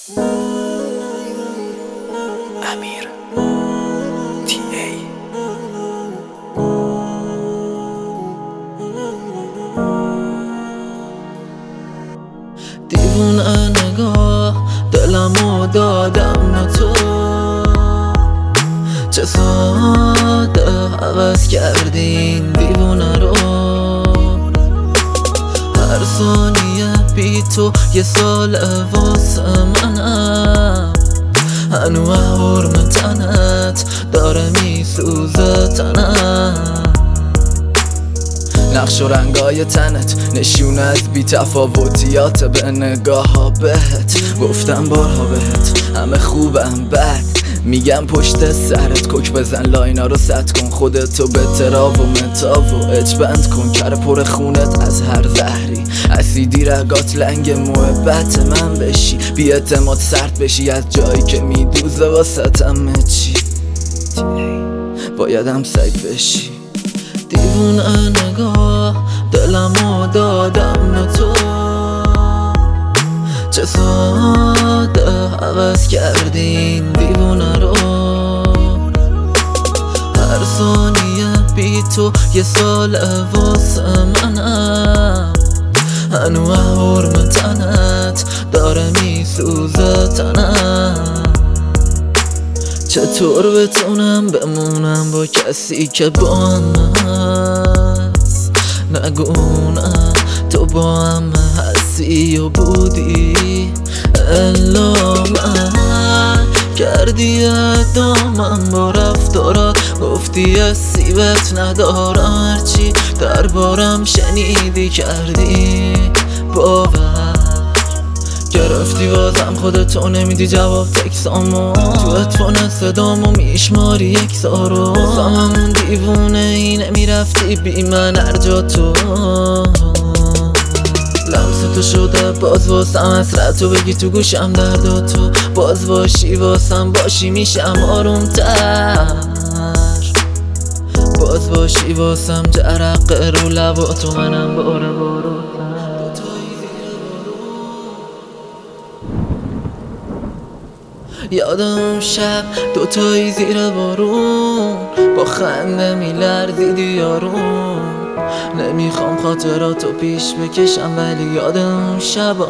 امیر تی ای. دیوونه نگاه دلمو دادم نه تو، چه ساده عوض کردین دیوونه رو. هر ثانیه بی تو یه سال واسه منم، هنو حرم تنت داره میسوزه تنم. نقش و رنگای تنت نشون از بی تفاوتیات به نگاه ها بهت. گفتم بارها بهت همه خوبم بد میگم پشت سرت. کوک بزن لاینا رو ست کن، خودتو به تراب و متاب و اجبند کن. کر پر خونت از هر زهری، اسیدی رگات لنگ محبت من بشی. بی اعتماد سرد بشی از جایی که میدوزه واسطم چی. بایدم سگ بشی. دیوونه نگاه دلمو دادم نه تو، چه ساده عوض کردین دیوونه رو. هر ثانیه بی تو یه سال واسه منم، هنو حرم تنت داره میسوزه تنم. چطور بتونم بمونم با کسی که با هم هست؟ نگونم تو با هم هستی و بودی الا من کردی ادامم با رفتارات. گفتی سیبت ندارم، هرچی دربارم شنیدی کردی باور. گرفتی بازم خودتو نمیدی جواب تکسامو، تو اتفان صدامو میشماری یک سارو. همون دیوونه ای نمیرفتی بی من هر جا تو. لمس تو شده باز واسم حسرتو بگی تو گوشم درد تو. باز باشی واسم باشی میشم آروم تر. باز باشی واسم جرقه رو لبا تو منم باره بارو. یادم شب دوتایی زیر بارون با خنده میلرزیدی یارون. نمیخوام خاطراتو پیش بکشم ولی یادم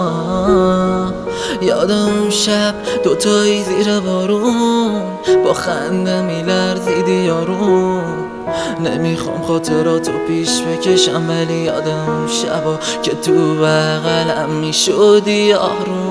شب دوتایی زیر بارون با خنده میلرزیدی یارون. نمیخوام خاطراتو پیش بکشم ولی یادم شبا که تو بغلم میشدی یارون.